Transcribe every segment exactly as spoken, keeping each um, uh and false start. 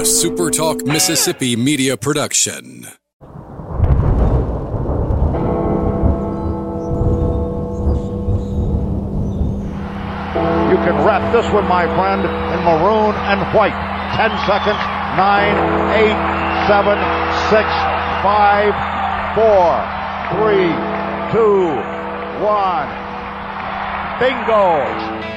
A Super Talk Mississippi media production. You can wrap this one, my friend, in maroon and white. Ten seconds. Nine, eight, seven, six, five, four, three, two, one. Bingo.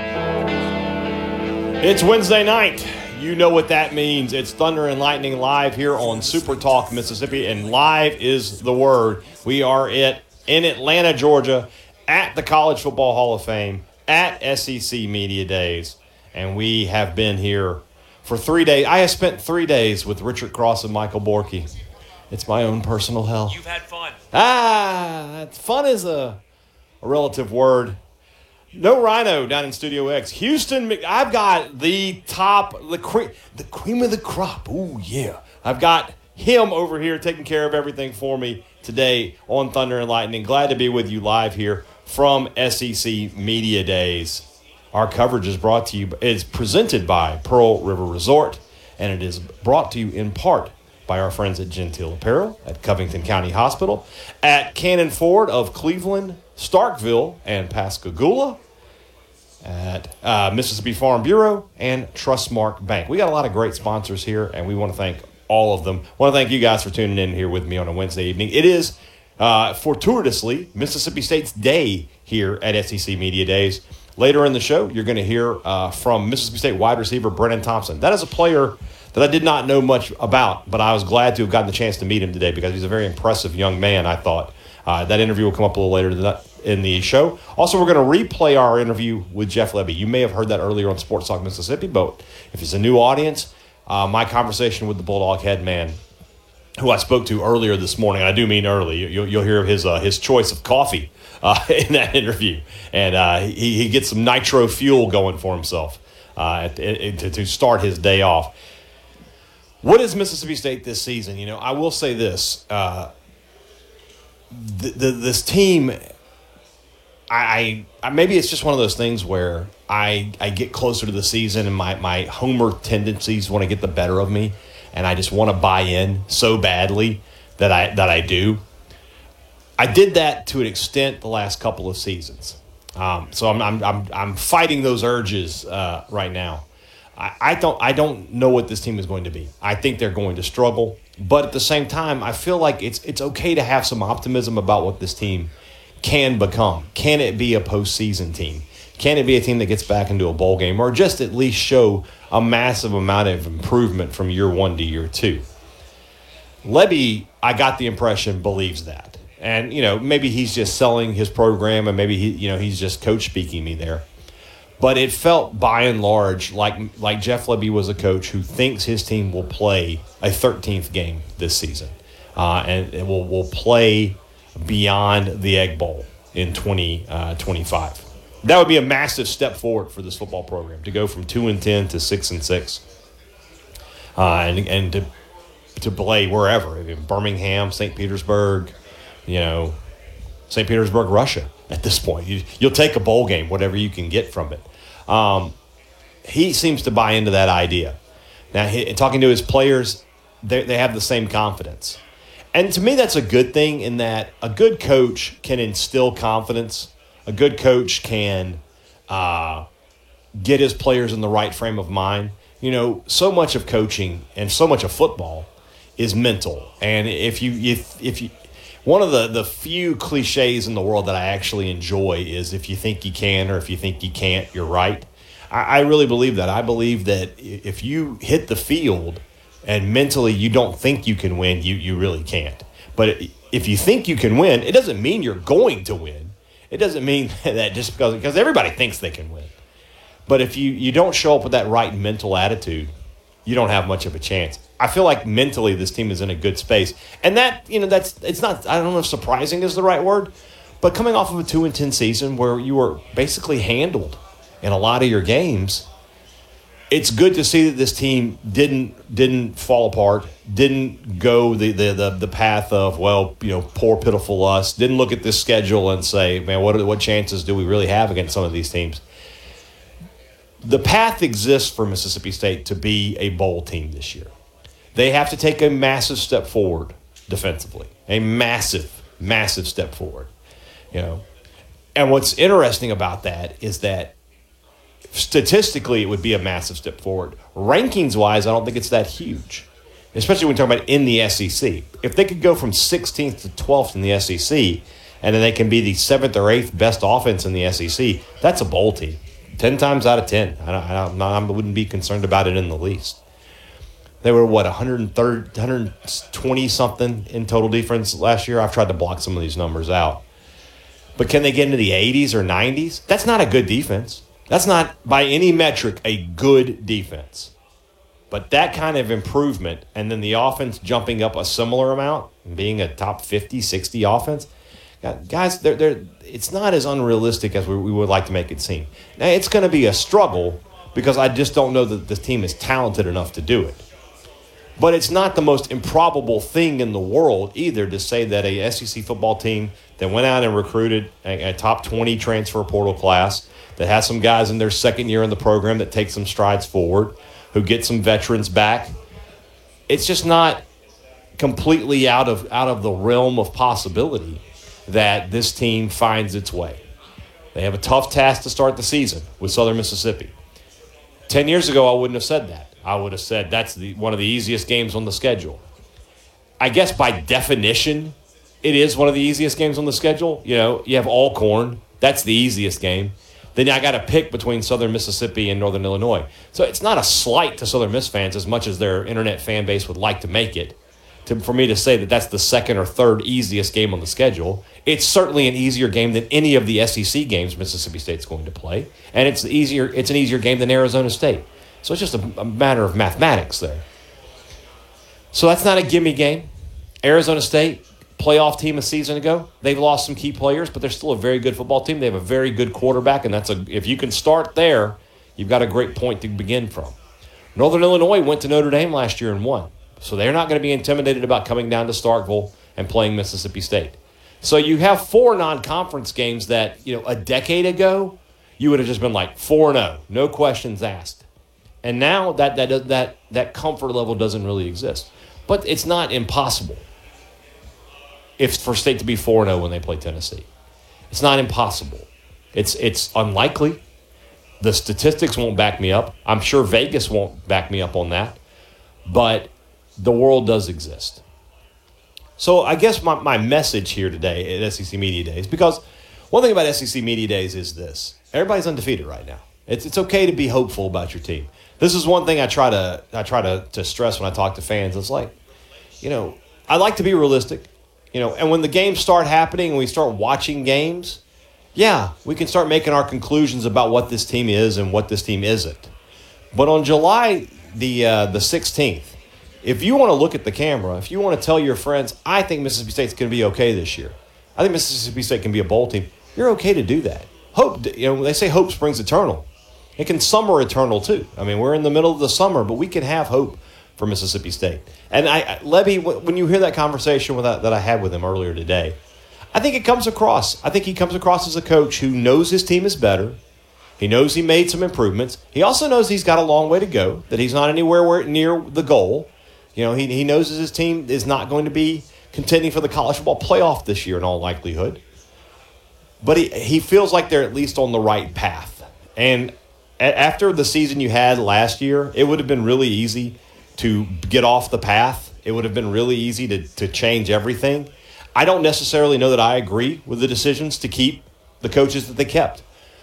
It's Wednesday night. You know what that means. It's Thunder and Lightning live here on Super Talk Mississippi, and live is the word. We are at, in Atlanta, Georgia, at the College Football Hall of Fame, at S E C Media Days, and we have been here for three days. I have spent three days with Richard Cross and Michael Borky. It's my own personal hell. You've had fun. Ah, fun is a, a relative word. No Rhino down in Studio X. Houston, I've got the top, the cream, the cream of the crop. Ooh, yeah. I've got him over here taking care of everything for me today on Thunder and Lightning. Glad to be with you live here from S E C Media Days. Our coverage is brought to you, is presented by Pearl River Resort, and it is brought to you in part by our friends at Gentile Apparel, at Covington County Hospital, at Cannon Ford of Cleveland, Starkville, and Pascagoula, at uh, Mississippi Farm Bureau, and Trustmark Bank. We got a lot of great sponsors here, and we want to thank all of them. I want to thank you guys for tuning in here with me on a Wednesday evening. It is uh, fortuitously Mississippi State's day here at S E C Media Days. Later in the show, you're going to hear uh, from Mississippi State wide receiver Brennan Thompson. That is a player that I did not know much about, but I was glad to have gotten the chance to meet him today because he's a very impressive young man, I thought. Uh, that interview will come up a little later in the show. Also, we're going to replay our interview with Jeff Lebby. You may have heard that earlier on Sports Talk Mississippi, but if it's a new audience, uh, my conversation with the Bulldog head man, who I spoke to earlier this morning, and I do mean early, you'll, you'll hear his uh, his choice of coffee uh, in that interview. And uh, he, he gets some nitro fuel going for himself uh, to, to start his day off. What is Mississippi State this season? You know, I will say this. Uh, the, the, this team, I, I maybe it's just one of those things where I I get closer to the season and my, my homer tendencies want to get the better of me, and I just want to buy in so badly that I that I do. I did that to an extent the last couple of seasons, um, so I'm I'm I'm I'm fighting those urges uh, right now. I, I don't I don't know what this team is going to be. I think they're going to struggle, but at the same time, I feel like it's it's okay to have some optimism about what this team can become. Can it be a postseason team? Can it be a team that gets back into a bowl game, or just at least show a massive amount of improvement from year one to year two? Lebby, I got the impression, believes that. And, you know, maybe he's just selling his program, and maybe he, you know, he's just coach speaking me there. But it felt by and large like like Jeff Lebby was a coach who thinks his team will play a thirteenth game this season, uh, and it will will play beyond the Egg Bowl in twenty twenty-five. That would be a massive step forward for this football program to go from two and ten to six and six, uh, and and to to play wherever, in Birmingham, Saint Petersburg, you know, Saint Petersburg, Russia. At this point, you, you'll take a bowl game, whatever you can get from it. Um, he seems to buy into that idea. Now, he, talking to his players, they they have the same confidence. And to me, that's a good thing in that a good coach can instill confidence. A good coach can uh, get his players in the right frame of mind. You know, so much of coaching and so much of football is mental. And if you if if you one of the, the few cliches in the world that I actually enjoy is if you think you can or if you think you can't, you're right. I, I really believe that. I believe that if you hit the field and mentally you don't think you can win, you, you really can't. But if you think you can win, it doesn't mean you're going to win. It doesn't mean that just because because everybody thinks they can win. But if you, you don't show up with that right mental attitude, you don't have much of a chance. I feel like mentally this team is in a good space. And that, you know, that's it's not, I don't know if surprising is the right word, but coming off of a two and ten season where you were basically handled in a lot of your games, it's good to see that this team didn't didn't fall apart, didn't go the the the, the path of, well, you know, poor pitiful us, didn't look at this schedule and say, man, what are, what chances do we really have against some of these teams? The path exists for Mississippi State to be a bowl team this year. They have to take a massive step forward defensively. A massive, massive step forward. You know. And what's interesting about that is that statistically it would be a massive step forward. Rankings-wise, I don't think it's that huge. Especially when we're talking about in the S E C. If they could go from sixteenth to twelfth in the S E C, and then they can be the seventh or eighth best offense in the S E C, that's a bowl team. Ten times out of ten. I, don't, I, don't, I wouldn't be concerned about it in the least. They were, what, one hundred thirty, one hundred twenty-something in total defense last year? I've tried to block some of these numbers out. But can they get into the eighties or nineties? That's not a good defense. That's not, by any metric, a good defense. But that kind of improvement, and then the offense jumping up a similar amount, and being a top fifty, sixty offense, guys, they're, they're, it's not as unrealistic as we, we would like to make it seem. Now, it's going to be a struggle because I just don't know that this team is talented enough to do it. But it's not the most improbable thing in the world either to say that a S E C football team that went out and recruited a, a top twenty transfer portal class, that has some guys in their second year in the program that take some strides forward, who get some veterans back. It's just not completely out of out of the realm of possibility that this team finds its way. They have a tough task to start the season with Southern Mississippi. Ten years ago, I wouldn't have said that. I would have said that's the, one of the easiest games on the schedule. I guess by definition, it is one of the easiest games on the schedule. You know, you have Alcorn. That's the easiest game. Then I got to pick between Southern Mississippi and Northern Illinois. So it's not a slight to Southern Miss fans as much as their internet fan base would like to make it. To, for me to say that that's the second or third easiest game on the schedule, it's certainly an easier game than any of the S E C games Mississippi State's going to play, and it's easier. It's an easier game than Arizona State. So it's just a, a matter of mathematics there. So that's not a gimme game. Arizona State, playoff team a season ago, they've lost some key players, but they're still a very good football team. They have a very good quarterback, and that's a if you can start there, you've got a great point to begin from. Northern Illinois went to Notre Dame last year and won. So they're not going to be intimidated about coming down to Starkville and playing Mississippi State. So you have four non-conference games that, you know, a decade ago, you would have just been like four and oh, no questions asked. And now that that that that comfort level doesn't really exist. But it's not impossible if for State to be four and oh when they play Tennessee. It's not impossible. It's it's unlikely. The statistics won't back me up. I'm sure Vegas won't back me up on that. But the world does exist. So I guess my, my message here today at S E C Media Days, because one thing about S E C Media Days is this. Everybody's undefeated right now. It's it's okay to be hopeful about your team. This is one thing I try to I try to, to stress when I talk to fans. It's like, you know, I like to be realistic. You know, and when the games start happening and we start watching games, yeah, we can start making our conclusions about what this team is and what this team isn't. But on July the uh, the sixteenth, if you want to look at the camera, if you want to tell your friends, I think Mississippi State's going to be okay this year. I think Mississippi State can be a bowl team. You're okay to do that. Hope, you know, they say hope springs eternal. It can summer eternal too. I mean, we're in the middle of the summer, but we can have hope for Mississippi State. And I, I Levy, when you hear that conversation with that, that I had with him earlier today, I think it comes across. I think he comes across as a coach who knows his team is better. He knows he made some improvements. He also knows he's got a long way to go, that he's not anywhere near the goal. You know, he he knows his team is not going to be contending for the college football playoff this year in all likelihood. But he, he feels like they're at least on the right path. And a, after the season you had last year, it would have been really easy to get off the path. It would have been really easy to, to change everything. I don't necessarily know that I agree with the decisions to keep the coaches that they kept.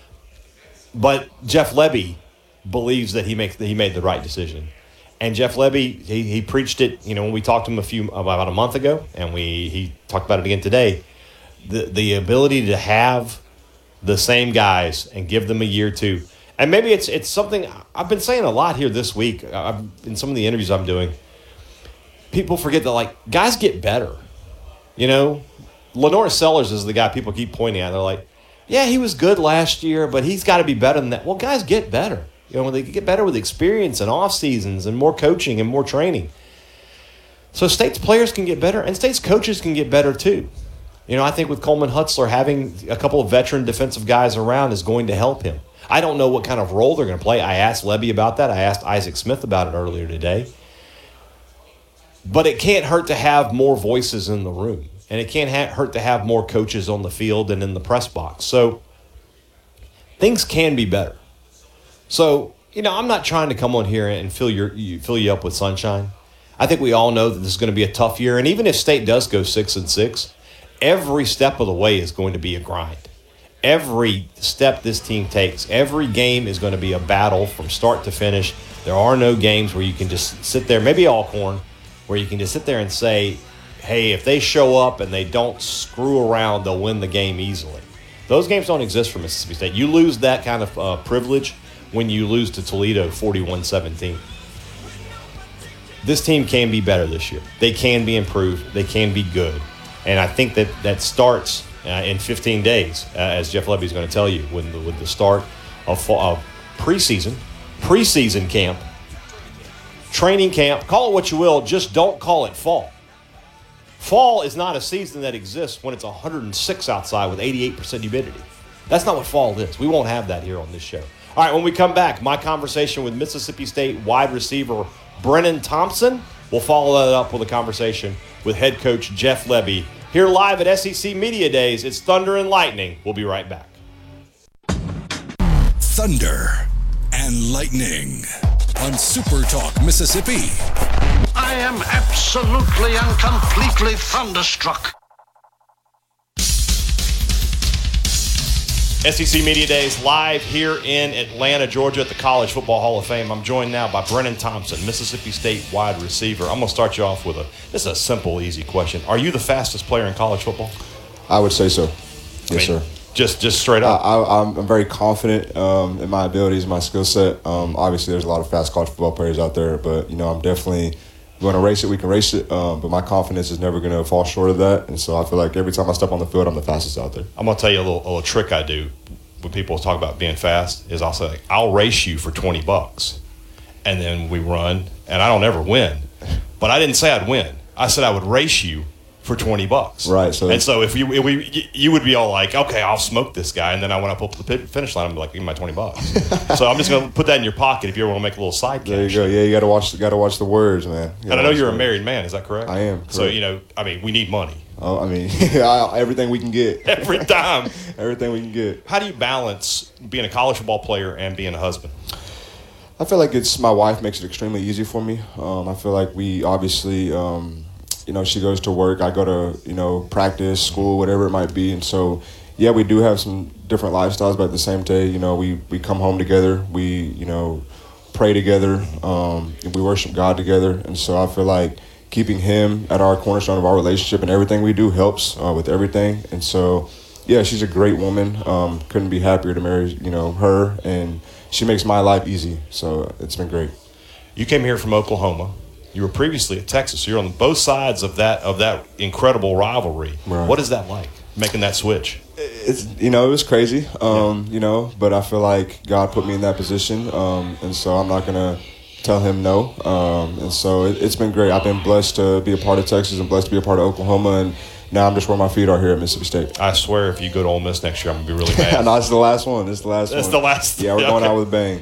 But Jeff Lebby believes that he makes that he made the right decision. And Jeff Lebby, he, he preached it, you know, when we talked to him a few about a month ago, and we he talked about it again today. The the ability to have the same guys and give them a year to, and maybe it's it's something I've been saying a lot here this week. I've, in some of the interviews I'm doing, people forget that like guys get better. You know, Lenore Sellers is the guy people keep pointing at. They're like, yeah, he was good last year, but he's got to be better than that. Well, guys get better. You know, when they get better with experience and off seasons and more coaching and more training. So State's players can get better, and State's coaches can get better too. You know, I think with Coleman Hutzler, having a couple of veteran defensive guys around is going to help him. I don't know what kind of role they're going to play. I asked Lebby about that. I asked Isaac Smith about it earlier today. But it can't hurt to have more voices in the room. And it can't ha- hurt to have more coaches on the field and in the press box. So things can be better. So, you know, I'm not trying to come on here and fill your you, fill you up with sunshine. I think we all know that this is going to be a tough year. And even if State does go six and six, every step of the way is going to be a grind. Every step this team takes, every game is going to be a battle from start to finish. There are no games where you can just sit there, maybe Alcorn, where you can just sit there and say, hey, if they show up and they don't screw around, they'll win the game easily. Those games don't exist for Mississippi State. You lose that kind of uh, privilege when you lose to Toledo forty-one seventeen. This team can be better this year. They can be improved. They can be good. And I think that that starts uh, in fifteen days, uh, as Jeff Lebby is going to tell you, when the, with the start of, fall, of preseason, preseason camp, training camp, call it what you will, just don't call it fall. Fall is not a season that exists when it's one hundred six outside with eighty-eight percent humidity. That's not what fall is. We won't have that here on this show. All right, when we come back, my conversation with Mississippi State wide receiver Brennan Thompson. We'll follow that up with a conversation with head coach Jeff Lebby. Here live at S E C Media Days, it's Thunder and Lightning. We'll be right back. Thunder and Lightning on Super Talk Mississippi. I am absolutely and completely thunderstruck. S E C Media Days live here in Atlanta, Georgia at the College Football Hall of Fame. I'm joined now by Brennan Thompson, Mississippi State wide receiver. I'm going to start you off with a, this is a simple, easy question. Are you the fastest player in college football? I would say so. Yes, I mean, sir. Just just straight up? I, I, I'm very confident um, in my abilities, my skill set. Um, obviously, there's a lot of fast college football players out there, but, you know, I'm definitely going to race it. We can race it, um, but my confidence is never going to fall short of that. And so I feel like every time I step on the field, I'm the fastest out there. I'm going to tell you a little, a little trick I do when people talk about being fast is I'll say, like, I'll race you for twenty bucks. And then we run, and I don't ever win. But I didn't say I'd win. I said I would race you for twenty bucks. Right. So and so if you if we you would be all like, okay, I'll smoke this guy, and then I went up up the finish line, I'm like, give me my twenty bucks. So I'm just gonna put that in your pocket if you ever want to make a little side cash. There you go. Yeah, you gotta watch. Got to watch the words, man. You and I know you're a married man. Is that correct? I am. Correct. So you know, I mean, we need money. Oh, I mean, everything we can get. Every time. Everything we can get. How do you balance being a college football player and being a husband? I feel like it's my wife makes it extremely easy for me. Um, I feel like we obviously. Um, You know, she goes to work. I go to, you know, practice, school, whatever it might be. And so, yeah, we do have some different lifestyles, but at the same day, you know, we, we come home together. We, you know, pray together. Um, we worship God together. And so I feel like keeping him at our cornerstone of our relationship and everything we do helps uh, with everything. And so, yeah, she's a great woman. Um, couldn't be happier to marry, you know, her. And she makes my life easy. So it's been great. You came here from Oklahoma. You were previously at Texas. So you're on both sides of that of that incredible rivalry. Right. What is that like, making that switch? It's you know it was crazy, um, yeah. you know, but I feel like God put me in that position, um, and so I'm not gonna tell him no. Um, and so it, it's been great. I've been blessed to be a part of Texas and blessed to be a part of Oklahoma, and now I'm just where my feet are here at Mississippi State. I swear, if you go to Ole Miss next year, I'm gonna be really mad. No, it's the last one. It's the last It's one. the last. Yeah, we're yeah, going okay. out with a bang.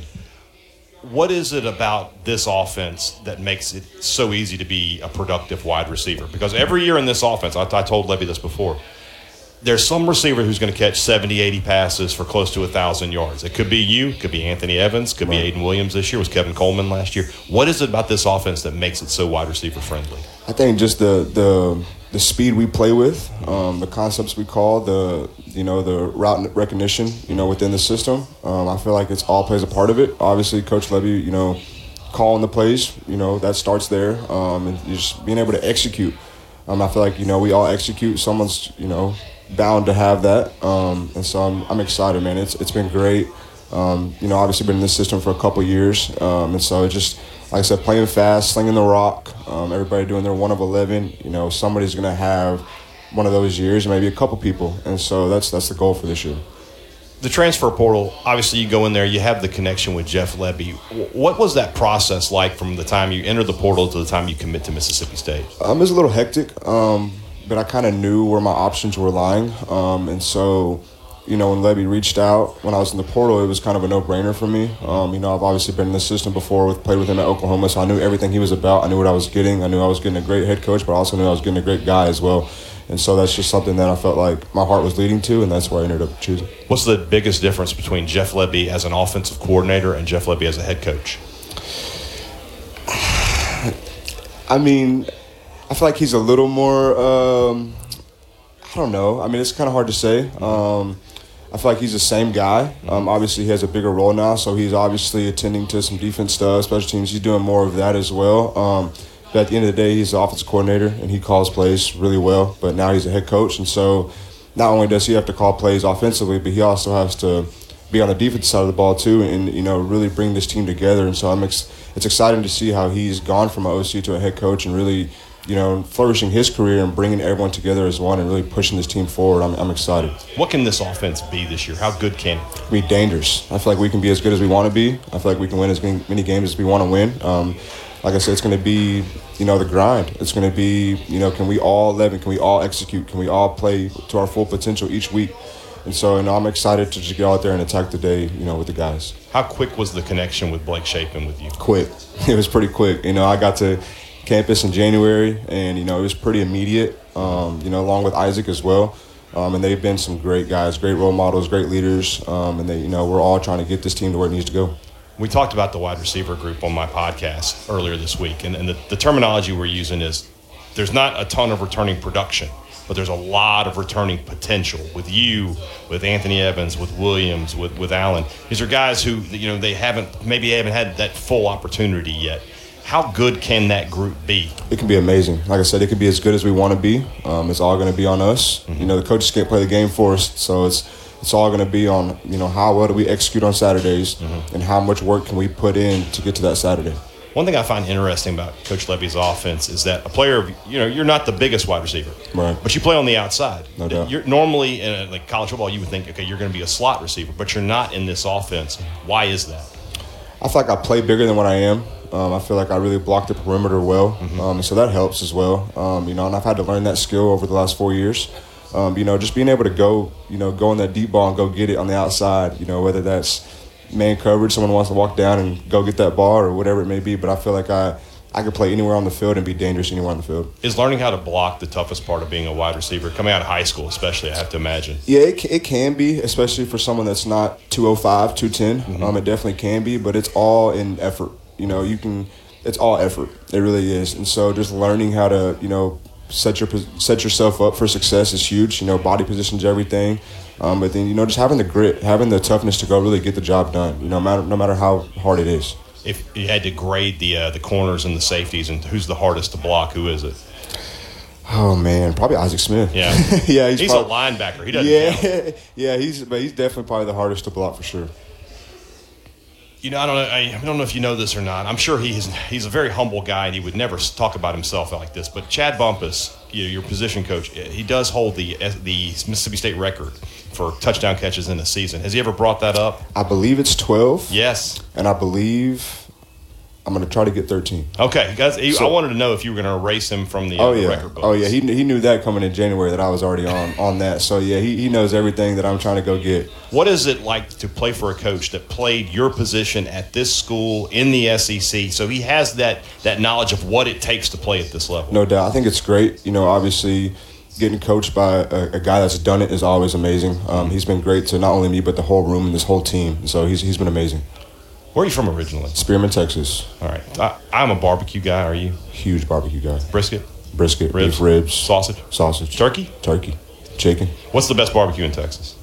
What is it about this offense that makes it so easy to be a productive wide receiver? Because every year in this offense, I, I told Lebby this before, there's some receiver who's going to catch seventy, eighty passes for close to one thousand yards. It could be you, it could be Anthony Evans, could right. be Aiden Williams this year, it was Kevin Coleman last year. What is it about this offense that makes it so wide receiver friendly? I think just the the the speed we play with, um, the concepts we call, the you know the route recognition, you know within the system. Um, I feel like it's all plays a part of it. Obviously, Coach Lebby, you know, calling the plays, you know that starts there, um, and just being able to execute. Um, I feel like you know we all execute. Someone's you know bound to have that, um, and so I'm I'm excited, man. It's it's been great. Um, you know, obviously been in this system for a couple years, um, and so it just. Like I said, playing fast, slinging the rock, um, everybody doing their one of eleven. You know, somebody's going to have one of those years, maybe a couple people. And so that's that's the goal for this year. The transfer portal, obviously you go in there, you have the connection with Jeff Lebby. What was that process like from the time you entered the portal to the time you commit to Mississippi State? Um, it was a little hectic, um, but I kind of knew where my options were lying. Um, and so, you know, when Lebby reached out, when I was in the portal, it was kind of a no-brainer for me. Um, you know, I've obviously been in the system before, with played with him at Oklahoma, so I knew everything he was about. I knew what I was getting. I knew I was getting a great head coach, but I also knew I was getting a great guy as well. And so that's just something that I felt like my heart was leading to, and that's why I ended up choosing. What's the biggest difference between Jeff Lebby as an offensive coordinator and Jeff Lebby as a head coach? I mean, I feel like he's a little more, um, I don't know. I mean, it's kind of hard to say. Um, I feel like he's the same guy. Um, obviously, he has a bigger role now, so he's obviously attending to some defense stuff, special teams. He's doing more of that as well. Um, but at the end of the day, he's the offensive coordinator, and he calls plays really well. But now he's a head coach, and so not only does he have to call plays offensively, but he also has to be on the defensive side of the ball too, and, you know, really bring this team together. And so I'm ex- it's exciting to see how he's gone from an O C to a head coach and really, you know, flourishing his career and bringing everyone together as one and really pushing this team forward. I'm, I'm excited. What can this offense be this year? How good can it be? Dangerous. I feel like we can be as good as we want to be. I feel like we can win as many, many games as we want to win. Um, like I said, it's going to be, you know, the grind. It's going to be, you know, can we all eleven, can we all execute, can we all play to our full potential each week? And so, you know, I'm excited to just get out there and attack the day, you know, with the guys. How quick was the connection with Blake Shapen with you? Quick. It was pretty quick. You know, I got to campus in January, and, you know, it was pretty immediate, um, you know, along with Isaac as well. Um, and they've been some great guys, great role models, great leaders. Um, and, they, you know, we're all trying to get this team to where it needs to go. We talked about the wide receiver group on my podcast earlier this week, and, and the, the terminology we're using is there's not a ton of returning production, but there's a lot of returning potential with you, with Anthony Evans, with Williams, with, with Allen. These are guys who, you know, they haven't, maybe they haven't had that full opportunity yet. How good can that group be? It can be amazing. Like I said, it can be as good as we want to be. Um, it's all going to be on us. Mm-hmm. You know, the coaches can't play the game for us, so it's it's all going to be on, you know, how well do we execute on Saturdays, mm-hmm. and how much work can we put in to get to that Saturday. One thing I find interesting about Coach Lebby's offense is that a player, you know, you're not the biggest wide receiver, right? But you play on the outside. No doubt. You're normally in a, like college football, you would think, okay, you're going to be a slot receiver, but you're not in this offense. Why is that? I feel like I play bigger than what I am. Um, I feel like I really block the perimeter well, mm-hmm. um, so that helps as well. Um, you know, and I've had to learn that skill over the last four years. Um, you know, just being able to go, you know, go in that deep ball and go get it on the outside. You know, whether that's man coverage, someone wants to walk down and go get that ball or whatever it may be. But I feel like I, I could play anywhere on the field and be dangerous anywhere on the field. Is learning how to block the toughest part of being a wide receiver, coming out of high school especially, I have to imagine? Yeah, it, it can be, especially for someone that's not two oh five, two ten. Mm-hmm. Um, it definitely can be, but it's all in effort. You know, you can – it's all effort. It really is. And so just learning how to, you know, set your set yourself up for success is huge. You know, body position's everything. Um, but then, you know, just having the grit, having the toughness to go really get the job done, you know, no matter, no matter how hard it is. If you had to grade the uh, the corners and the safeties and who's the hardest to block, who is it? Oh, man, probably Isaac Smith. Yeah. yeah, he's, he's probably, a linebacker. He doesn't yeah, count. Yeah, he's but he's definitely probably the hardest to block for sure. You know, I don't know. I don't know if you know this or not. I'm sure he's he's a very humble guy, and he would never talk about himself like this. But Chad Bumpus, you know, your position coach, he does hold the the Mississippi State record for touchdown catches in a season. Has he ever brought that up? I believe it's twelve. Yes. And I believe I'm going to try to get thirteen. Okay, guys. He, so, I wanted to know if you were going to erase him from the, oh, uh, the yeah. record books. Oh, yeah. He he knew that coming in January that I was already on, on that. So, yeah, he, he knows everything that I'm trying to go get. What is it like to play for a coach that played your position at this school in the S E C? So he has that, that knowledge of what it takes to play at this level. No doubt. I think it's great. You know, obviously getting coached by a, a guy that's done it is always amazing. Um, he's been great to not only me but the whole room and this whole team. So he's he's been amazing. Where are you from originally? Spearman, Texas. All right. I, I'm a barbecue guy. Are you? Huge barbecue guy. Brisket? Brisket. Ribs? Beef ribs. Sausage? Sausage. Turkey? Turkey. Chicken. What's the best barbecue in Texas?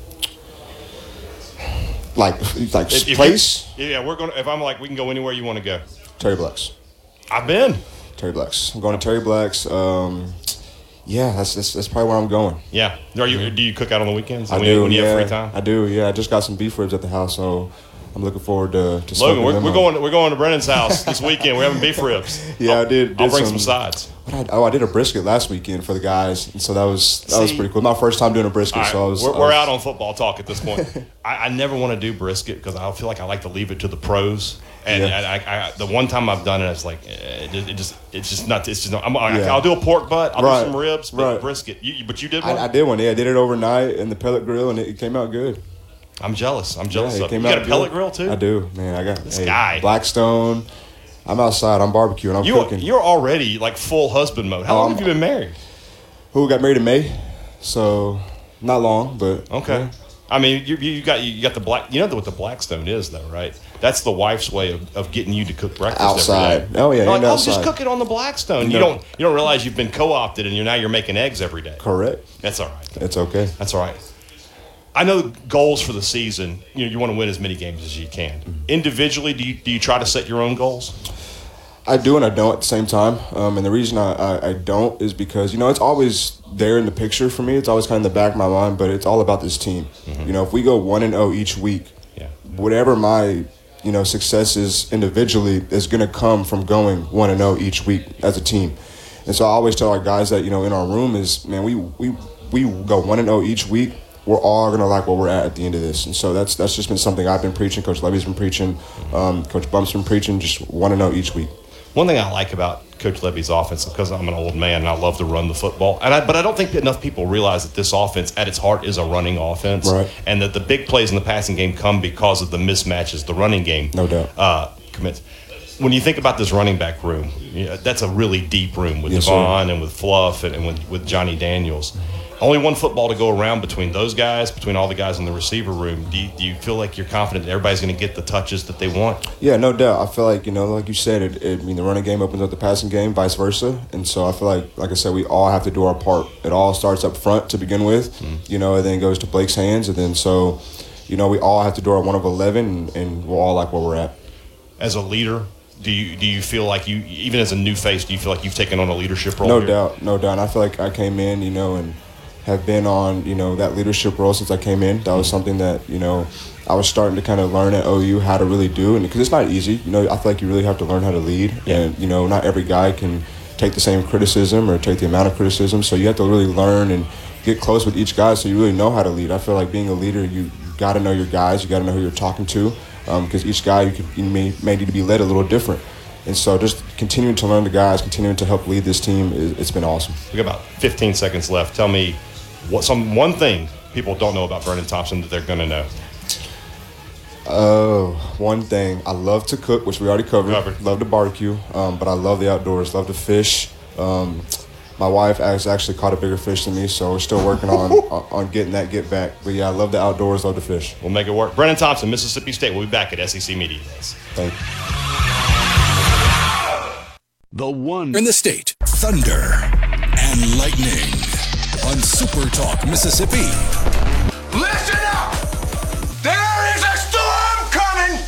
Like, like if, place? If yeah, we're going. If I'm like, we can go anywhere you want to go. Terry Black's. I've been. Terry Black's. I'm going to Terry Black's. Um, yeah, that's, that's that's probably where I'm going. Yeah. Are you? Do you cook out on the weekends? I when do. You, when you yeah, have free time? I do. Yeah, I just got some beef ribs at the house, so I'm looking forward to, to Logan, we're, them we're up. going. We're going to Brennan's house this weekend. We're having beef ribs. yeah, I'll, I did. did I'll bring some, some sides. What I, oh, I did a brisket last weekend for the guys, and so that was that See, was pretty cool. My first time doing a brisket, right, so I was. We're, I we're was, out on football talk at this point. I, I never want to do brisket because I feel like I like to leave it to the pros. And, Yeah. and I, I, the one time I've done it, it's like eh, it, it just, it's just not. It's just not. I'm, I, Yeah. I'll do a pork butt. I'll Right. do some ribs, but Right. brisket. You, but you did one. I, I did one. Yeah, I did it overnight in the pellet grill, and it, it came out good. I'm jealous. I'm jealous Yeah, it of it. came You got out a pellet good. grill too? I do, man. I got This hey, guy. Blackstone. I'm outside. I'm barbecuing. I'm You, cooking. you're already like full husband mode. How Oh, long I'm- have you been married? Who got married in May? So not long, but Okay. yeah. I mean, you, you got you got the black. You know what the Blackstone is, though, right? That's the wife's way of, of getting you to cook breakfast Outside. every day. Oh, yeah, They're like, and oh, outside. just cook it on the Blackstone. You No. don't you don't realize you've been co-opted, and you're now you're making eggs every day. Correct. That's all right. It's okay. That's all right. I know goals for the season. You know, you want to win as many games as you can. Mm-hmm. Individually, do you do you try to set your own goals? I do and I don't at the same time. Um, and the reason I, I, I don't is because, you know, it's always there in the picture for me. It's always kind of in the back of my mind, but it's all about this team. Mm-hmm. You know, if we go one and oh each week, Yeah. whatever my, you know, success is individually is going to come from going one and oh each week as a team. And so I always tell our guys that, you know, in our room is, man, we we, we go one and oh each week. We're all going to like where we're at at the end of this. And so that's that's just been something I've been preaching. Coach Levy's been preaching. Um, Coach Bump's been preaching. Just one and oh each week. One thing I like about Coach Levy's offense, because I'm an old man and I love to run the football, and I, but I don't think that enough people realize that this offense at its heart is a running offense, Right. and that the big plays in the passing game come because of the mismatches the running game No doubt. uh, commits. When you think about this running back room, you know, that's a really deep room with Yes, Devon sir. and with Fluff and, and with, with Johnny Daniels. Only one football to go around between those guys, between all the guys in the receiver room. Do you, do you feel like you're confident that everybody's going to get the touches that they want? Yeah, no doubt. I feel like, you know, like you said, it, it, I mean, the running game opens up the passing game, vice versa. And so I feel like, like I said, we all have to do our part. It all starts up front to begin with, mm. you know, and then goes to Blake's hands. And then so, you know, we all have to do our one of eleven, and, and we're all like where we're at. As a leader, do you do you feel like you, even as a new face, do you feel like you've taken on a leadership role? No here? doubt, no doubt. And I feel like I came in, you know, and have been on, you know, that leadership role since I came in. That was something that, you know, I was starting to kind of learn at O U how to really do. And because it's not easy, you know, I feel like you really have to learn how to lead. Yeah. And, you know, not every guy can take the same criticism or take the amount of criticism. So you have to really learn and get close with each guy so you really know how to lead. I feel like being a leader, you, you got to know your guys. You got to know who you're talking to, because um, each guy you, could, you may, may need to be led a little different. And so just continuing to learn the guys, continuing to help lead this team, it's been awesome. We got about fifteen seconds left. Tell me what some one thing people don't know about Vernon Thompson that they're going to know. Oh, one thing. I love to cook, which we already covered. Covered. Love to barbecue, um, but I love the outdoors. Love to fish. Um, my wife has actually caught a bigger fish than me, so we're still working on on getting that get back. But yeah, I love the outdoors. Love to fish. We'll make it work. Brennan Thompson, Mississippi State. We'll be back at S E C Media Days. Thank you. The one in the state, Thunder and Lightning on Super Talk Mississippi. Listen up! There is a storm coming!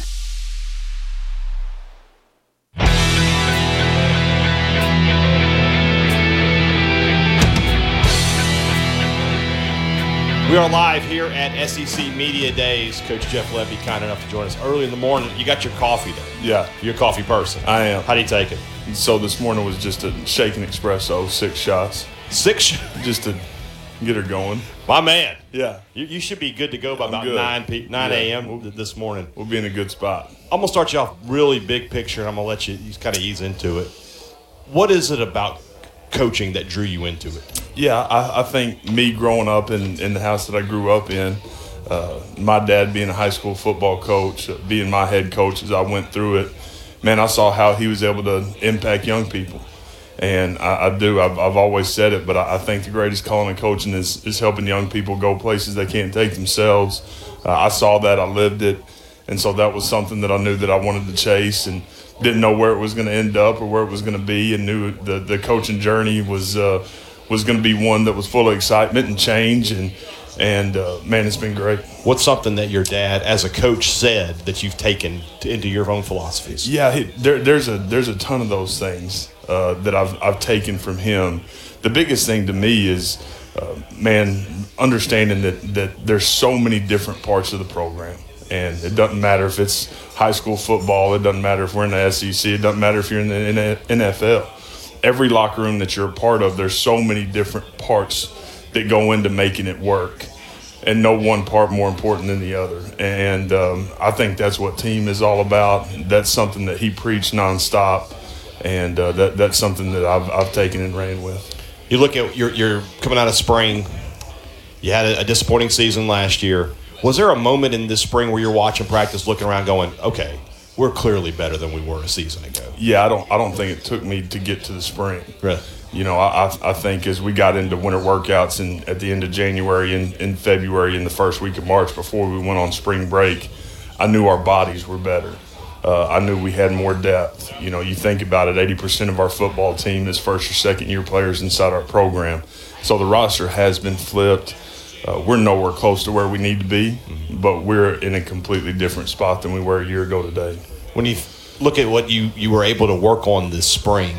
We are live here at S E C Media Days. Coach Jeff Levy, kind enough to join us early in the morning. You got your coffee there. Yeah, You're a coffee person. I am. How do you take it? So this morning was just a shaken espresso, six shots, Six. just to get her going. My man. Yeah, You, you should be good to go by I'm about good. nine p nine a.m. Yeah. this morning. we'll be in a good spot. I'm going to start you off really big picture, and I'm going to let you, you kind of ease into it. What is it about coaching that drew you into it? Yeah, I, I think me growing up in, in the house that I grew up in, uh, my dad being a high school football coach, uh, being my head coach as I went through it, man, I saw how he was able to impact young people. And I, I do, I've, I've always said it, but I, I think the greatest calling in coaching is, is helping young people go places they can't take themselves. Uh, I saw that, I lived it, and so that was something that I knew that I wanted to chase, and didn't know where it was going to end up or where it was going to be, and knew the, the coaching journey was uh, was going to be one that was full of excitement and change, and and uh, man, it's been great. What's something that your dad, as a coach, said that you've taken to, into your own philosophies? Yeah, he, there, there's a there's a ton of those things uh, that I've I've taken from him. The biggest thing to me is, uh, man, understanding that that there's so many different parts of the program, and it doesn't matter if it's high school football, it doesn't matter if we're in the S E C, it doesn't matter if you're in the N F L. Every locker room that you're a part of, there's so many different parts that go into making it work. and no one part more important than the other. And um, I think that's what team is all about. That's something that he preached nonstop, and uh, that that's something that I've I've taken and ran with. You look at you're you're coming out of spring. You had a, a disappointing season last year. Was there a moment in this spring where you're watching practice, looking around, going, "Okay, we're clearly better than we were a season ago"? Yeah, I don't I don't think it took me to get to the spring. Really? You know, I I think as we got into winter workouts and at the end of January and in February and the first week of March before we went on spring break, I knew our bodies were better. Uh, I knew we had more depth. You know, you think about it, eighty percent of our football team is first or second year players inside our program. So the roster has been flipped. Uh, we're nowhere close to where we need to be, but we're in a completely different spot than we were a year ago today. When you look at what you, you were able to work on this spring,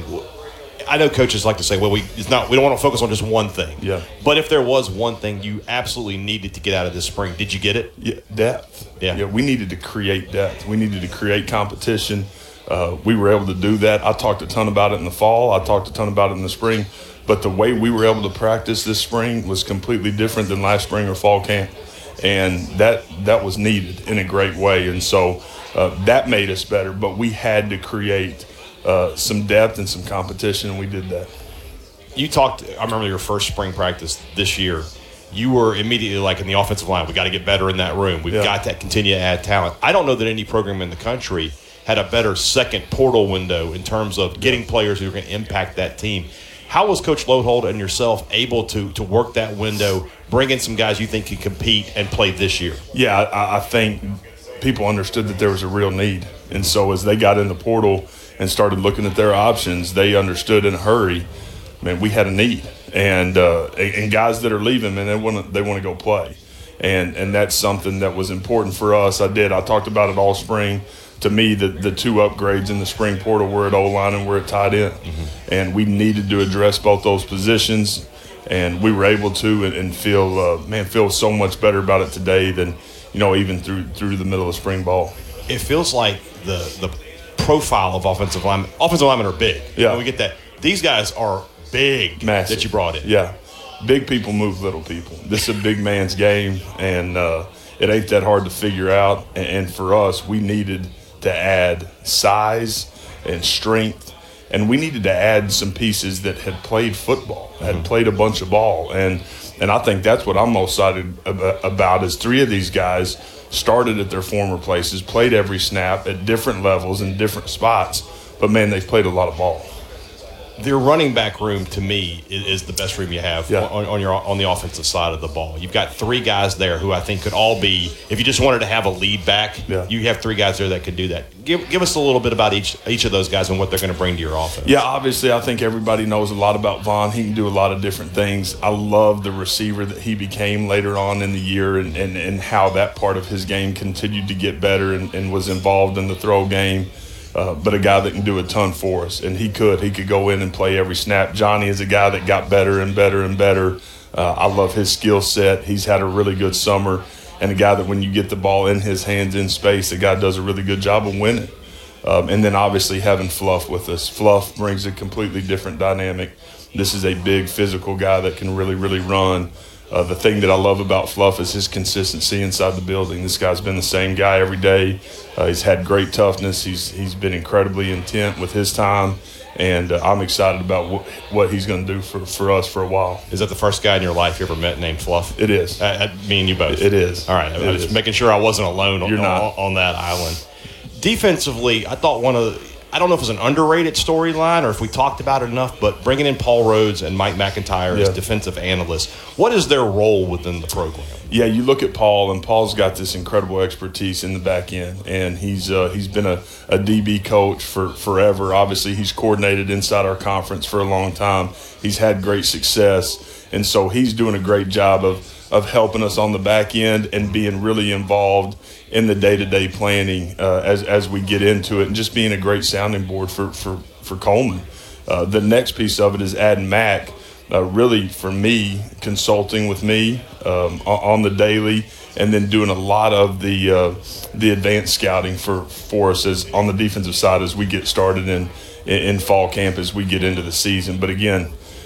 I know coaches like to say, well, we it's not we don't want to focus on just one thing. Yeah. But if there was one thing you absolutely needed to get out of this spring, did you get it? Yeah, depth. Yeah. yeah. We needed to create depth. We needed to create competition. Uh, we were able to do that. I talked a ton about it in the fall. I talked a ton about it in the spring. But the way we were able to practice this spring was completely different than last spring or fall camp. And that that was needed in a great way. And so uh, that made us better. But we had to create uh, some depth and some competition, and we did that. You talked, I remember your first spring practice this year. You were immediately like in the offensive line, we got to get better in that room. We've yeah. got to continue to add talent. I don't know that any program in the country had a better second portal window in terms of getting players who are going to impact that team. How was Coach Loadholt and yourself able to to work that window, bring in some guys you think can compete and play this year? Yeah, I, I think people understood that there was a real need. And so as they got in the portal and started looking at their options, they understood in a hurry, man, we had a need. And uh, and guys that are leaving, man, they want to they want to go play. And and that's something that was important for us. I did. I talked about it all spring. To me, the, the two upgrades in the spring portal were at O-line and we're at tight end. Mm-hmm. And we needed to address both those positions, and we were able to and, and feel, uh, man, feel so much better about it today than, you know, even through through the middle of spring ball. It feels like the the profile of offensive linemen, offensive linemen are big. Yeah. And we get that. These guys are big. Massive. That you brought in. Yeah. Big people move little people. This is a big man's game, and uh, it ain't that hard to figure out. And, and for us, we needed – to add size and strength, and we needed to add some pieces that had played football, had mm-hmm. played a bunch of ball, and and I think that's what I'm most excited about is three of these guys started at their former places, played every snap at different levels in different spots, but man, they've played a lot of ball. Their running back room, to me, is, is the best room you have yeah. on, on your on the offensive side of the ball. You've got three guys there who I think could all be, if you just wanted to have a lead back, yeah. you have three guys there that could do that. Give give us a little bit about each each of those guys and what they're going to bring to your offense. Yeah, obviously, I think everybody knows a lot about Vaughn. He can do a lot of different things. I love the receiver that he became later on in the year and, and, and how that part of his game continued to get better and, and was involved in the throw game. Uh, but a guy that can do a ton for us, and he could. He could go in and play every snap. Johnny is a guy that got better and better and better. Uh, I love his skill set. He's had a really good summer, and a guy that when you get the ball in his hands in space, the guy does a really good job of winning. Um, and then obviously having Fluff with us. Fluff brings a completely different dynamic. This is a big physical guy that can really, really run. Uh, the thing that I love about Fluff is his consistency inside the building. This guy's been the same guy every day. Uh, he's had great toughness. He's he's been incredibly intent with his time, and uh, I'm excited about what, what he's going to do for, for us for a while. Is that the first guy in your life you ever met named Fluff? It is. Uh, me and you both. It is. All right. I it was is. making sure I wasn't alone on, You're not. on, on that island. Defensively, I thought one of the, I don't know if it was an underrated storyline or if we talked about it enough, but bringing in Paul Rhodes and Mike McIntyre yeah. as defensive analysts, what is their role within the program? Yeah, you look at Paul, and Paul's got this incredible expertise in the back end, and he's uh, he's been a, a D B coach for forever. Obviously, he's coordinated inside our conference for a long time. He's had great success, and so he's doing a great job of of helping us on the back end and being really involved in the day-to-day planning uh, as as we get into it, and just being a great sounding board for for for Coleman. Uh, the next piece of it is adding Mac. Uh, really, for me, consulting with me um, on the daily, and then doing a lot of the uh, the advanced scouting for, for us as on the defensive side as we get started in in fall camp as we get into the season. But again,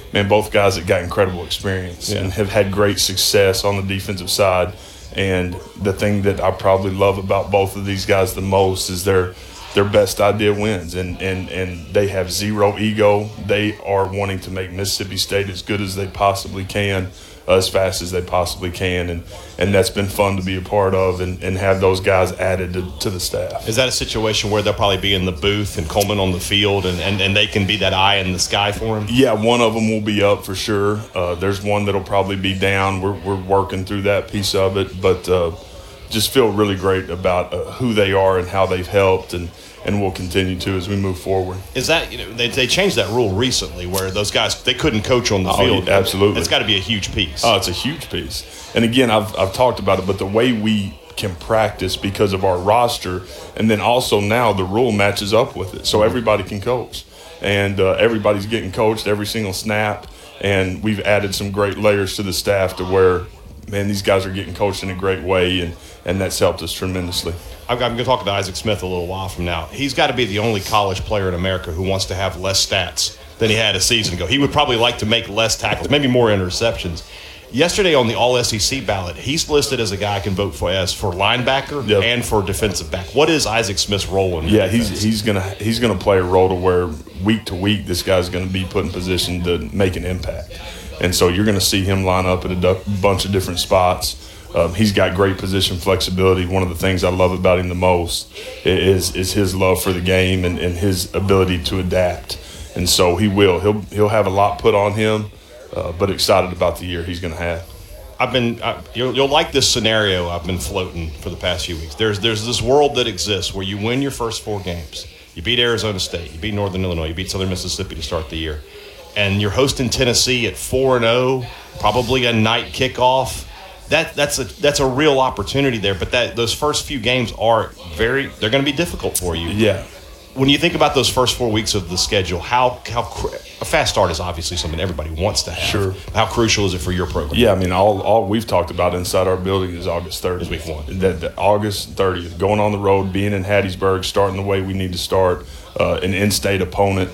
man, both guys that got incredible experience yeah. and have had great success on the defensive side. And the thing that I probably love about both of these guys the most is their their best idea wins, and, and, and they have zero ego. They are wanting to make Mississippi State as good as they possibly can, as fast as they possibly can, and, and that's been fun to be a part of and, and have those guys added to, to the staff. Is that a situation where they'll probably be in the booth and Coleman on the field, and, and, and they can be that eye in the sky for him? Yeah, one of them will be up for sure. Uh, there's one that'll probably be down. We're, we're working through that piece of it, but uh, just feel really great about uh, who they are and how they've helped, and and we'll continue to as we move forward. Is that, you know, they, they changed that rule recently where those guys, they couldn't coach on the oh, field. Absolutely. It's got to be a huge piece. Oh, it's a huge piece. And again, I've, I've talked about it, but the way we can practice because of our roster, and then also now the rule matches up with it. So everybody can coach. And uh, everybody's getting coached every single snap. And we've added some great layers to the staff to where, man, these guys are getting coached in a great way, and, and that's helped us tremendously. I'm going to talk to Isaac Smith a little while from now. He's got to be the only college player in America who wants to have less stats than he had a season ago. He would probably like to make less tackles, maybe more interceptions. Yesterday on the All S E C ballot, he's listed as a guy I can vote for as for linebacker yep. and for defensive back. What is Isaac Smith's role in Yeah, he's he's gonna he's gonna play a role to where week to week this guy's gonna be put in position to make an impact, and so you're gonna see him line up at a du- bunch of different spots. Um, he's got great position flexibility. One of the things I love about him the most is is his love for the game and, and his ability to adapt. And so he will. He'll he'll have a lot put on him, uh, but excited about the year he's going to have. I've been I, you'll, you'll like this scenario I've been floating for the past few weeks. There's there's this world that exists where you win your first four games. You beat Arizona State. You beat Northern Illinois. You beat Southern Mississippi to start the year. And you're hosting Tennessee at four and oh, probably a night kickoff. That that's a that's a real opportunity there, but that those first few games are very they're going to be difficult for you. Yeah. When you think about those first four weeks of the schedule, how how a fast start is obviously something everybody wants to have. Sure. How crucial is it for your program? Yeah, I mean, all all we've talked about inside our building is August thirtieth. Is week one. That, that August thirtieth, going on the road, being in Hattiesburg, starting the way we need to start, uh, an in-state opponent,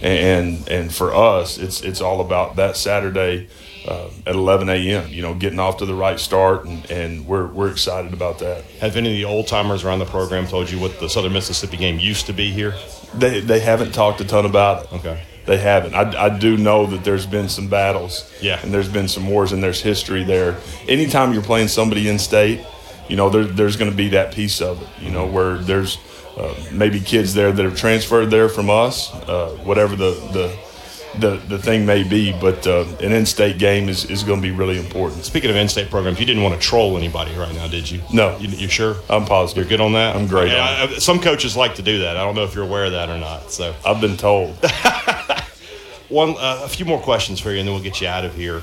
and and for us, it's it's all about that Saturday. Uh, at eleven a.m., you know, getting off to the right start, and, and we're we're excited about that. Have any of the old timers around the program told you what the Southern Mississippi game used to be here? They they haven't talked a ton about it. Okay. They haven't. I, I do know that there's been some battles. Yeah. And there's been some wars, and there's history there. Anytime you're playing somebody in state, you know, there, there's going to be that piece of it, you know, where there's uh, maybe kids there that have transferred there from us, uh, whatever the, the The, the thing may be, but uh, an in-state game is, is going to be really important. Speaking of in-state programs, you didn't want to troll anybody right now, did you? No. You, you sure? I'm positive. You're good on that? I'm great yeah, on I, some coaches like to do that. I don't know if you're aware of that or not. So I've been told. One, uh, a few more questions for you, and then we'll get you out of here.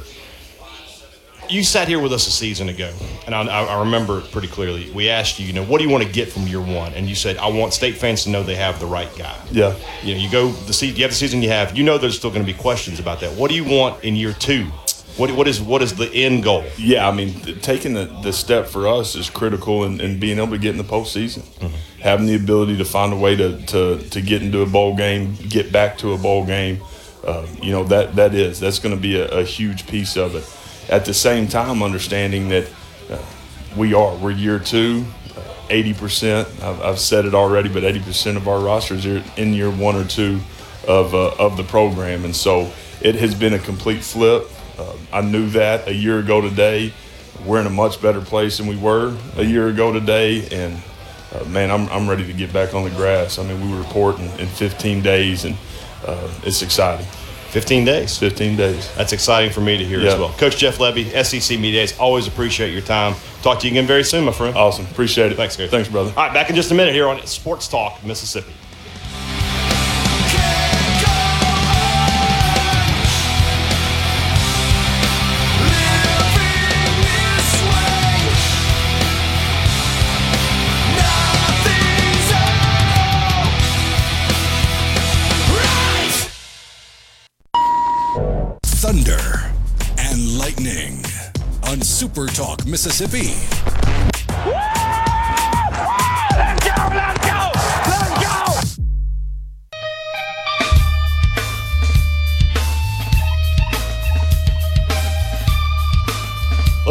You sat here with us a season ago, and I, I remember it pretty clearly. We asked you, you know, what do you want to get from year one? And you said, I want state fans to know they have the right guy. Yeah. You know, you go the season, you have the season you have. You know, there's still going to be questions about that. What do you want in year two? What what is what is the end goal? Yeah, I mean, taking the, the step for us is critical, and, and being able to get in the postseason, mm-hmm. having the ability to find a way to, to, to get into a bowl game, get back to a bowl game. Uh, you know, that that is that's going to be a, a huge piece of it. At the same time, understanding that uh, we are, we're year two, uh, eighty percent, I've, I've said it already, but eighty percent of our rosters are in year one or two of uh, of the program. And so it has been a complete flip. Uh, I knew that a year ago today. We're in a much better place than we were a year ago today. And, uh, man, I'm I'm ready to get back on the grass. I mean, we report in, in fifteen days, and uh, it's exciting. fifteen days. fifteen days. That's exciting for me to hear yeah. as well. Coach Jeff Lebby, S E C Media Days. Always appreciate your time. Talk to you again very soon, my friend. Awesome. Appreciate it. Thanks, Coach. Thanks, brother. All right, back in just a minute here on Sports Talk Mississippi. Thunder and Lightning on Super Talk Mississippi. Let's go, let's go, let's go!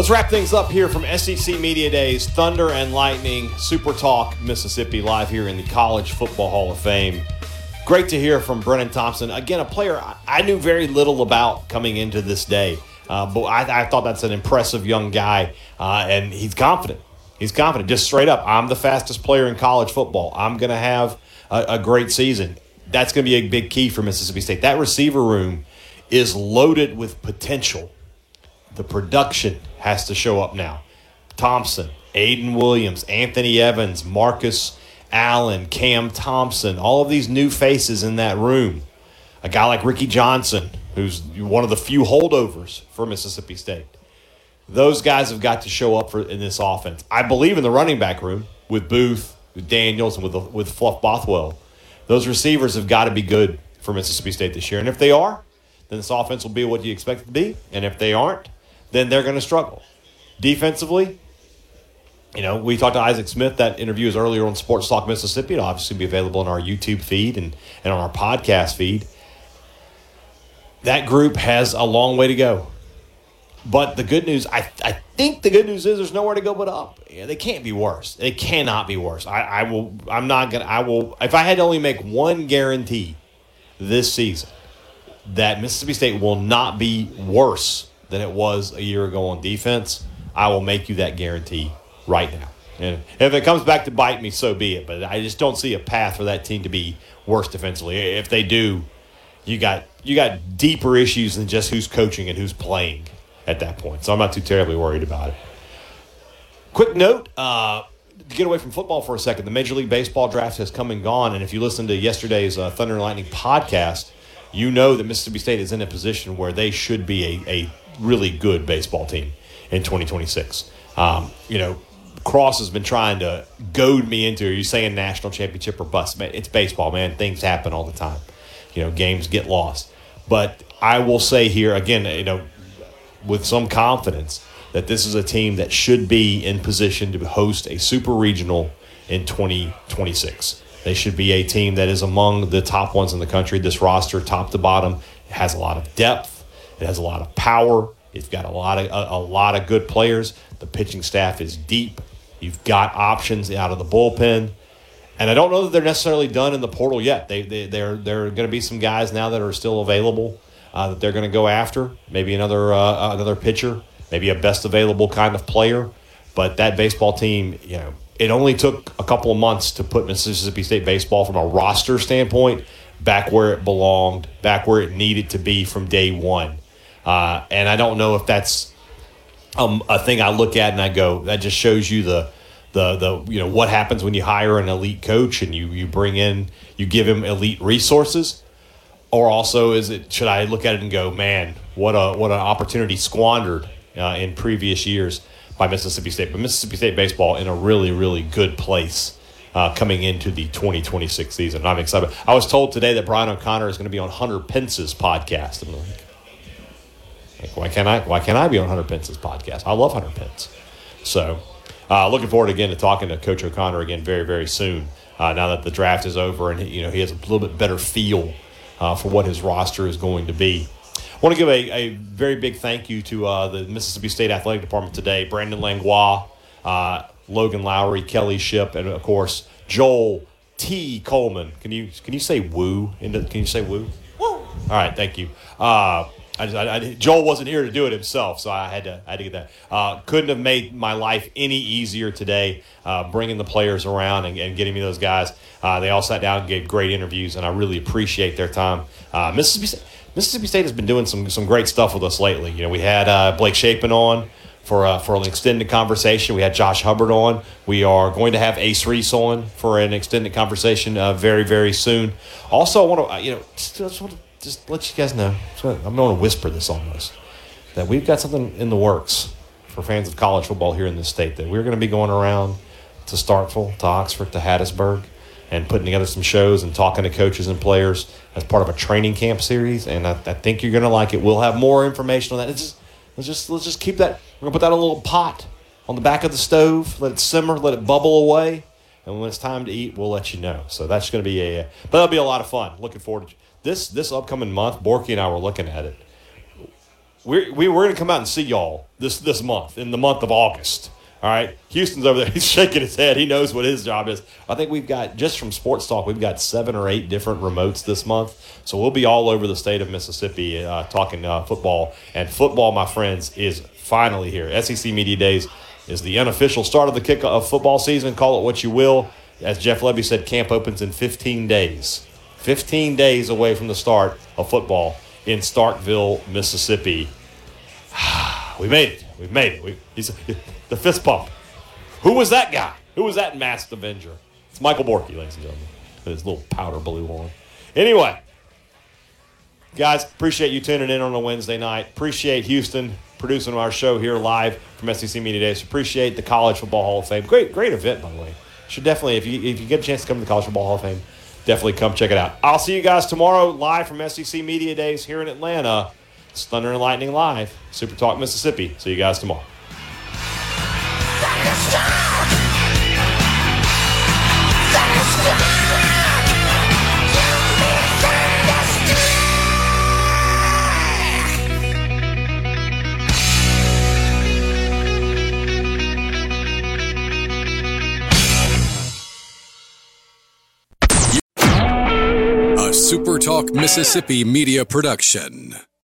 Let's wrap things up here from S E C Media Days, Thunder and Lightning, Super Talk Mississippi, live here in the College Football Hall of Fame. Great to hear from Brennan Thompson. Again, a player I knew very little about coming into this day, uh, but I, I thought that's an impressive young guy, uh, and he's confident. He's confident, just straight up. I'm the fastest player in college football. I'm going to have a, a great season. That's going to be a big key for Mississippi State. That receiver room is loaded with potential. The production has to show up now. Thompson, Aiden Williams, Anthony Evans, Marcus Allen, Cam Thompson, all of these new faces in that room. A guy like Ricky Johnson, who's one of the few holdovers for Mississippi State. Those guys have got to show up for in this offense. I believe in the running back room with Booth, with Daniels, and with, with Fluff Bothwell. Those receivers have got to be good for Mississippi State this year. And if they are, then this offense will be what you expect it to be. And if they aren't, then they're going to struggle. Defensively, you know, we talked to Isaac Smith. That interview is earlier on Sports Talk Mississippi. It'll obviously be available on our YouTube feed and, and on our podcast feed. That group has a long way to go. But the good news, I I think the good news is there's nowhere to go but up. Yeah, they can't be worse. They cannot be worse. I, I will. I'm not gonna. I will. If I had to only make one guarantee this season, that Mississippi State will not be worse than it was a year ago on defense, I will make you that guarantee right now. And if it comes back to bite me, so be it. But I just don't see a path for that team to be worse defensively. If they do, you got you got deeper issues than just who's coaching and who's playing at that point. So I'm not too terribly worried about it. Quick note, uh, to get away from football for a second, the Major League Baseball draft has come and gone. And if you listen to yesterday's uh, Thunder and Lightning podcast, you know that Mississippi State is in a position where they should be a, a really good baseball team in twenty twenty-six. Um, you know, Cross has been trying to goad me into, are you saying national championship or bust? Man, it's baseball, man. Things happen all the time. You know, games get lost. But I will say here, again, you know, with some confidence, that this is a team that should be in position to host a super regional in twenty twenty-six. They should be a team that is among the top ones in the country. This roster, top to bottom, has a lot of depth. It has a lot of power. It's got a lot of a, a lot of good players. The pitching staff is deep. You've got options out of the bullpen. And I don't know that they're necessarily done in the portal yet. They, they, they're, there are going to be some guys now that are still available uh, that they're going to go after. Maybe another uh, another pitcher, maybe a best available kind of player. But that baseball team, you know, it only took a couple of months to put Mississippi State baseball from a roster standpoint back where it belonged, back where it needed to be from day one. Uh, and I don't know if that's um, a thing I look at and I go, that just shows you the, the, the you know, what happens when you hire an elite coach and you, you bring in, you give him elite resources. Or also, is it, should I look at it and go, man, what a what an opportunity squandered uh, in previous years by Mississippi State. But Mississippi State baseball in a really, really good place uh, coming into the twenty twenty-six season. I'm excited. I was told today that Brian O'Connor is going to be on Hunter Pence's podcast. I'm like, Like, why can't I? Why can't I be on Hunter Pence's podcast? I love Hunter Pence. So, uh, looking forward again to talking to Coach O'Connor again very, very soon. Uh, now that the draft is over and he, you know he has a little bit better feel uh, for what his roster is going to be. I want to give a, a very big thank you to uh, the Mississippi State Athletic Department today. Brandon Langlois, uh, Logan Lowry, Kelly Shipp, and of course Joel T. Coleman. Can you can you say woo? Can you say woo? Woo. All right, thank you. Uh, I just, I, I, Joel wasn't here to do it himself, so I had to I had to get that. Uh, couldn't have made my life any easier today, uh, bringing the players around and, and getting me those guys. Uh, they all sat down and gave great interviews, and I really appreciate their time. Uh, Mississippi State, Mississippi State has been doing some some great stuff with us lately. You know, we had uh, Blake Shapen on for uh, for an extended conversation. We had Josh Hubbard on. We are going to have Ace Reese on for an extended conversation uh, very very soon. Also, I want to uh, you know just, just want to. Just let you guys know, I'm going to whisper this almost, that we've got something in the works for fans of college football here in this state, that we're going to be going around to Starkville, to Oxford, to Hattiesburg, and putting together some shows and talking to coaches and players as part of a training camp series, and I, I think you're going to like it. We'll have more information on that. It's just, let's just let's just keep that. We're going to put that in a little pot on the back of the stove, let it simmer, let it bubble away, and when it's time to eat, we'll let you know. So that's going to be a, but that'll be a lot of fun. Looking forward to This this upcoming month, Borky and I were looking at it. we're, we, we're going to come out and see y'all this, this month, in the month of August. All right, Houston's over there. He's shaking his head. He knows what his job is. I think we've got, just from Sports Talk, we've got seven or eight different remotes this month. So we'll be all over the state of Mississippi uh, talking uh, football. And football, my friends, is finally here. S E C Media Days is the unofficial start of the kick of football season. Call it what you will. As Jeff Lebby said, camp opens in fifteen days. fifteen days away from the start of football in Starkville, Mississippi. We made it. We made it. We, he's, the fist pump. Who was that guy? Who was that masked Avenger? It's Michael Borky, ladies and gentlemen, with his little powder blue on. Anyway, guys, appreciate you tuning in on a Wednesday night. Appreciate Houston producing our show here live from S E C Media Days. Appreciate the College Football Hall of Fame. Great, great event, by the way. Should definitely, if you if you get a chance to come to the College Football Hall of Fame, definitely come check it out. I'll see you guys tomorrow live from S E C Media Days here in Atlanta. It's Thunder and Lightning Live, Super Talk Mississippi. See you guys tomorrow. A Super Talk Mississippi media production.